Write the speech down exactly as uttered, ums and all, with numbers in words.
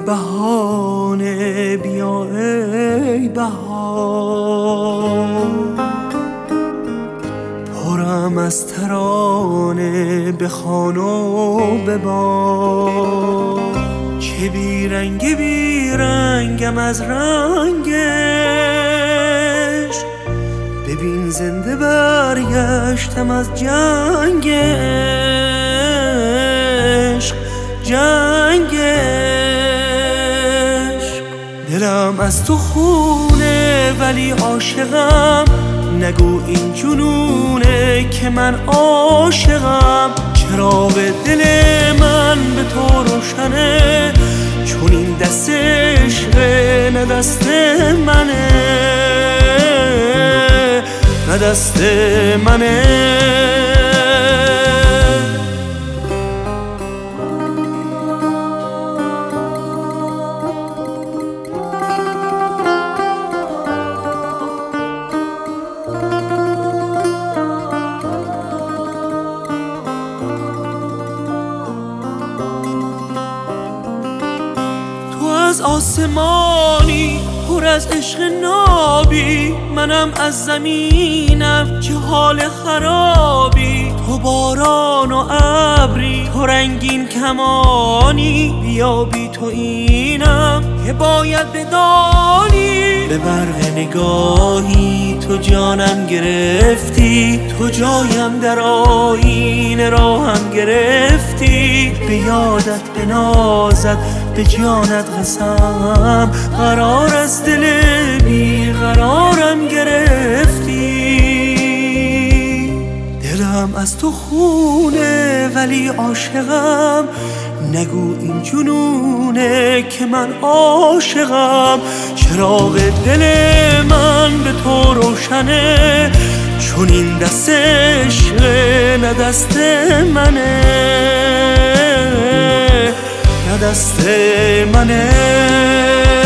بهانه بیا ای بهار، پرم از ترانه بخوان و ببار. چه بیرنگ بیرنگم از رنگش، ببین زنده برگشتم از جنگش جنگش. دلم از تو خونه ولی عاشقم، نگو این جنونه که من عاشقم. چراغ دل من به تو روشنه، چون این دست عشقه نه دست منه نه دست منه. از آسمانی پر از عشق نابی، منم از زمینم چه حال خرابی. تو باران و ابری، تو رنگین کمانی، بیا بی تو اینم که باید بدانی. به برق نگاهی تو جانم گرفتی، تو جایم در آیینه راهم گرفتی. به یادت بنازد به جانت قسم، قرار از دل بی قرارم گرفتی. دلم از تو خونه ولی عاشقم، نگو این جنونه که من عاشقم. چراغ دل من به تو روشنه، چون این دست عشقه نه دست منه نه دست منه.